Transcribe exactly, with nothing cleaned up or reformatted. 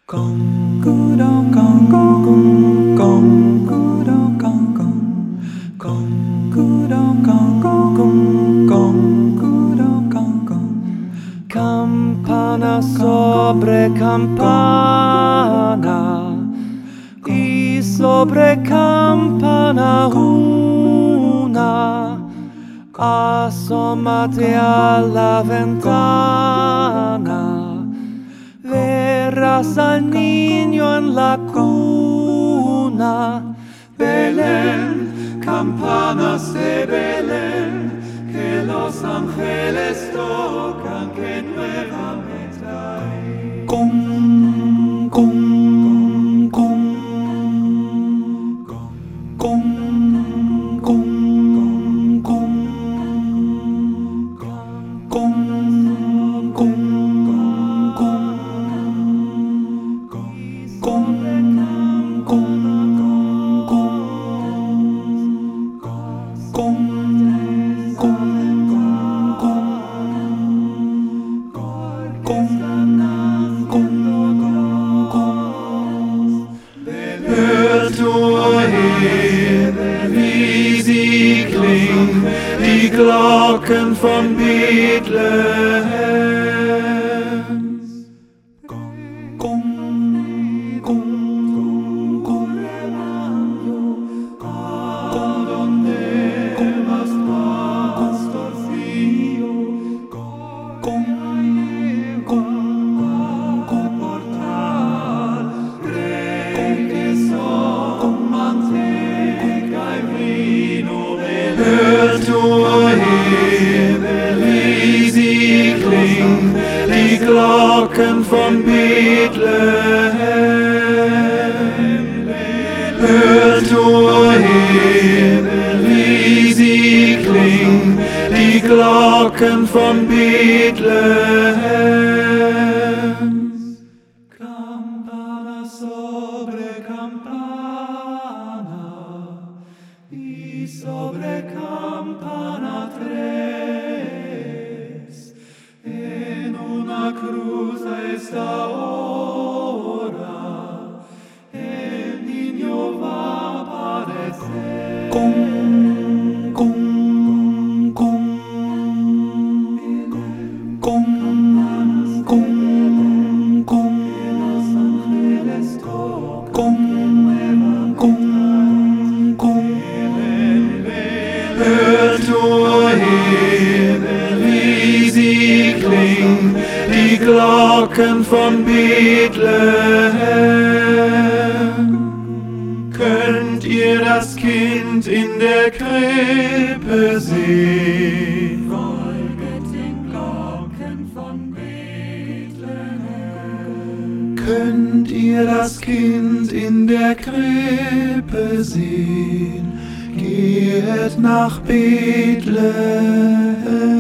Gong, gudong, gong, gong, gong, gudong, gong, gong, gong, gudong, gong, gong, gong, gudong, gong, gong. Campana sobre campana, y sobre campana una, asómate a la ventana. Verás al niño en la cuna. Belén, campanas de Belén, que los ángeles tocan, que nueva me trae. Gong, gong, gong, gong, gong, gong, gong, gong, gong, gong. Hört nur her, wie sie klingen, die Glocken von Bethlehem. Gong, gong, gong, gong, gong, donde más pastorcillo, gong, gong, gong, portal, que son manteca y vino. Hört nur her, wie sie klingen, die Glocken von Bethlehem. Hört nur her, wie sie klingen, die Glocken von Bethlehem. Campana sobre campana, y sobre campana tres, en una cruz a esta hora, el niño va a aparecer. Gong, gong, gong, gong, gong, gong, los ángeles tocan, gong, gong, gong. Hört nur her, wie sie klingen, die Glocken von Bethlehem. Könnt ihr das Kind in der Krippe sehen? Folget den Glocken von Bethlehem. Könnt ihr das Kind in der Krippe sehen? Geht nach Bethlehem.